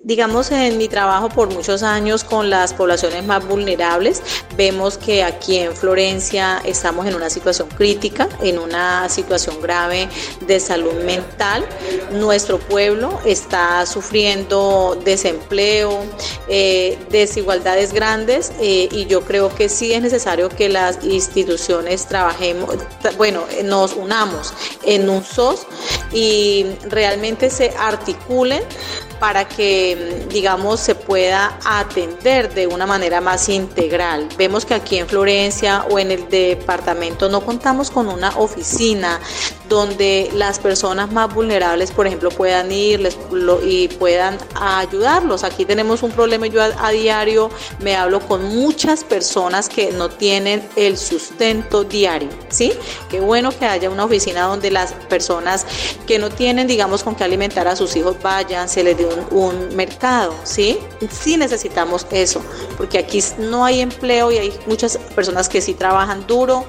Digamos, en mi trabajo por muchos años con las poblaciones más vulnerables, vemos que aquí en Florencia estamos en una situación crítica, en una situación grave de salud mental. Nuestro pueblo está sufriendo desempleo, desigualdades grandes, y yo creo que sí es necesario que las instituciones trabajemos, nos unamos en un SOS y realmente se articulen para que, digamos, se pueda atender de una manera más integral. Vemos que aquí en Florencia o en el departamento no contamos con una oficina donde las personas más vulnerables, por ejemplo, puedan ir y puedan ayudarlos. Aquí tenemos un problema, yo a diario me hablo con muchas personas que no tienen el sustento diario, ¿sí? Qué bueno que haya una oficina donde las personas que no tienen, digamos, con qué alimentar a sus hijos vayan, se les dé un mercado, ¿sí? Sí necesitamos eso, porque aquí no hay empleo y hay muchas personas que sí trabajan duro,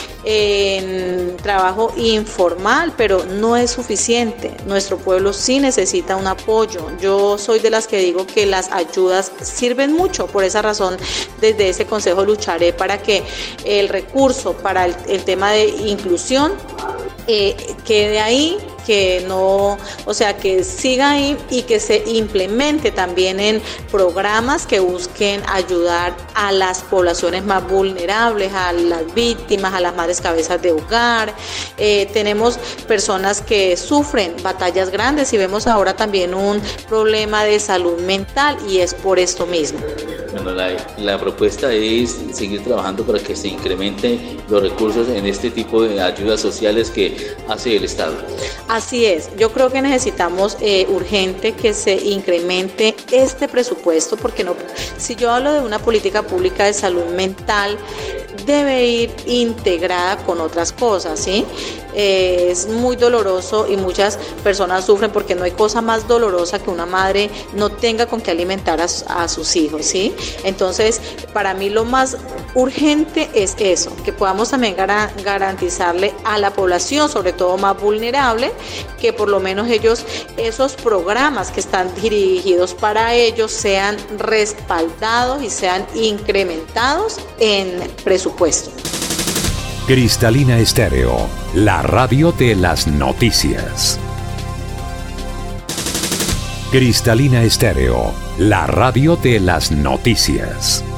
en trabajo informal, pero no es suficiente. Nuestro pueblo sí necesita un apoyo. Yo soy de las que digo que las ayudas sirven mucho. Por esa razón, desde ese consejo lucharé para que el recurso para el tema de inclusión quede ahí, que no, o sea, que siga ahí y que se implemente también en programas que busquen ayudar a las poblaciones más vulnerables, a las víctimas, a las madres cabezas de hogar. Tenemos personas que sufren batallas grandes y vemos ahora también un problema de salud mental y es por esto mismo. Bueno, la propuesta es seguir trabajando para que se incrementen los recursos en este tipo de ayudas sociales que hace el Estado. Así es, yo creo que necesitamos urgente que se incremente este presupuesto, porque no, si yo hablo de una política pública de salud mental, debe ir integrada con otras cosas, ¿sí? Es muy doloroso y muchas personas sufren porque no hay cosa más dolorosa que una madre no tenga con qué alimentar a sus hijos, ¿sí? Entonces, para mí lo más urgente es eso, que podamos también garantizarle a la población, sobre todo más vulnerable, que por lo menos esos programas que están dirigidos para ellos sean respaldados y sean incrementados en presupuesto. Cristalina Estéreo, la radio de las noticias. Cristalina Estéreo, la radio de las noticias.